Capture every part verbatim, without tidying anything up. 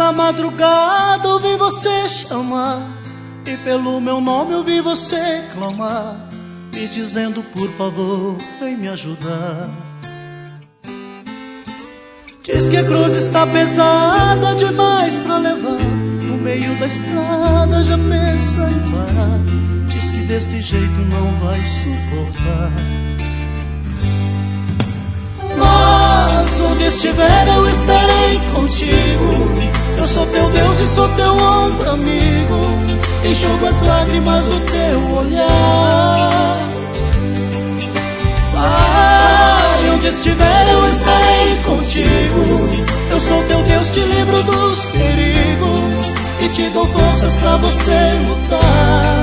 Na madrugada ouvi você chamar, e pelo meu nome ouvi você clamar, me dizendo por favor, vem me ajudar. Diz que a cruz está pesada demais pra levar, no meio da estrada já pensa em parar. Diz que deste jeito não vai suportar. Mas onde estiver eu estarei contigo. Eu sou teu Deus e sou teu ombro amigo. Enxugo as lágrimas do teu olhar. Pai, onde estiver eu estarei contigo. Eu sou teu Deus, te livro dos perigos e te dou forças pra você lutar.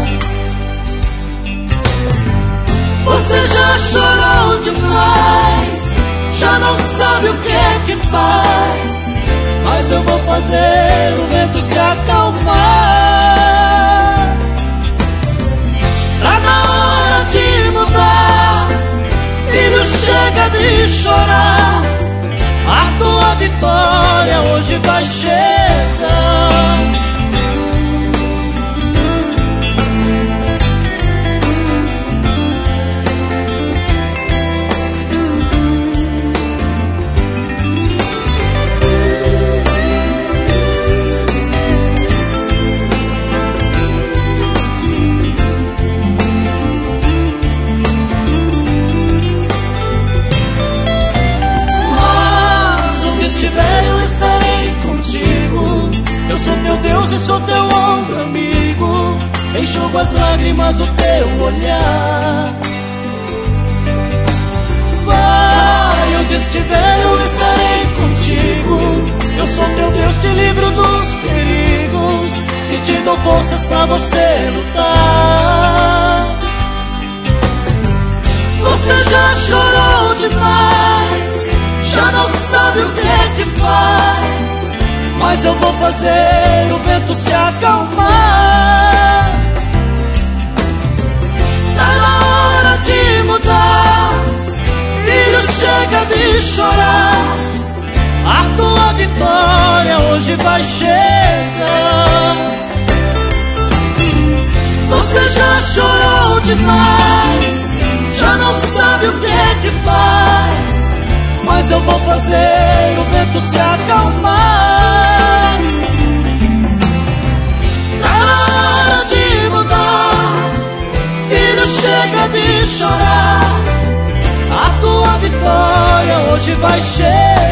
Você já chorou demais, já não sabe o que é que faz, mas eu vou fazer o vento se acalmar. Tá na hora de mudar, filho, chega de chorar. A tua vitória hoje vai chegar. Eu sou teu Deus e sou teu ombro amigo. Enxugo as lágrimas do teu olhar. Vai, onde estiver eu estarei contigo. Eu sou teu Deus, te livro dos perigos e te dou forças pra você lutar. Você já chorou demais, já não sabe o que é que faz, mas eu vou fazer o vento se acalmar. Tá na hora de mudar, filho, chega de chorar. A tua vitória hoje vai chegar. Você já chorou demais, já não sabe o que é que faz, mas eu vou fazer o vento se acalmar. Tá na hora de mudar, filho, chega de chorar. A tua vitória hoje vai chegar.